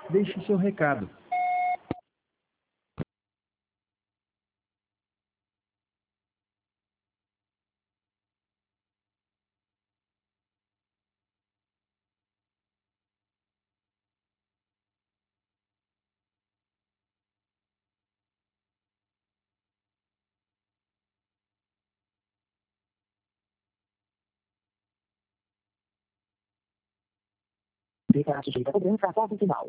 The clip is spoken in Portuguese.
Deixe seu recado. Dê para a sujeita cobrança a foto final.